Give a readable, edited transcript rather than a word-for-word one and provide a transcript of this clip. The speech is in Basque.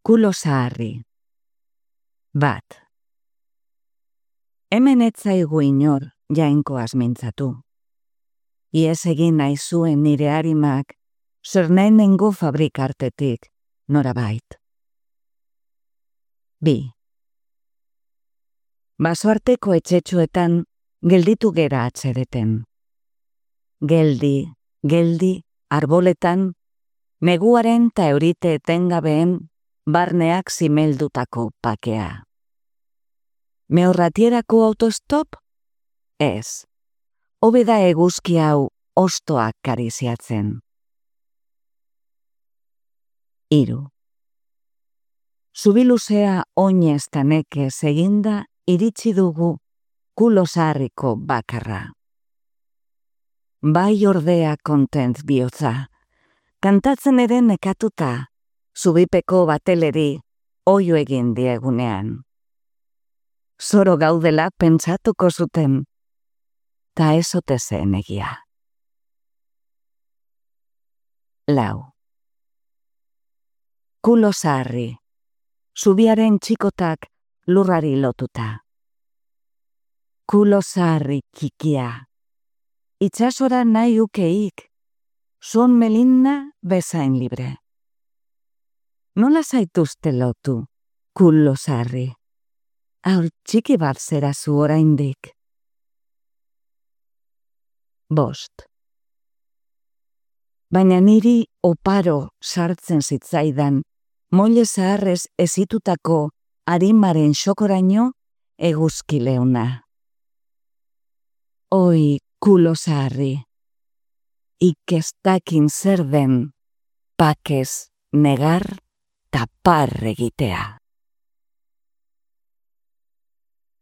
Kulo zaharri. Bat. Hemen ez zaigu inor jainkoaz mintzatu. Iez egin nahi zuen nire harimak, zernenengo fabrikartetik, norabait. 2. Basoarteko etxetxoetan gelditu gera atzereten. Geldi, arboletan, neguaren ta eurite etengabeen barneak zimeldutako pakea. Mehorratierako autostop? Ez. Hobeda eguzki hau ostoak kariziatzen. 3. Zubiluzea oinez ta nekez eginda iritsi dugu kulo zaharriko bakarra. Bai ordea kontent bihotza, kantatzen ere nekatuta, zubipeko bateleri oio egin diegunean. Zoro gaudela pentsatuko zuten, ta ez ote zen egia. 4. Kulo zaharri, zubiaren txikotak lurrari lotuta. Kulo zaharri txikia, itsasora nahi ukeik, zon melinna bezain libre. Nola zaituzte lotu, kulo zaharri? Haur txiki bat zera zu oraindik. 5. Baina niri oparo sartzen zitzaidan, moile zaharrez ezitutako arimaren xokoraino eguzki leuna. Oi, kulo zaharri, ikestakin zer den, pakez negar tapar egitea.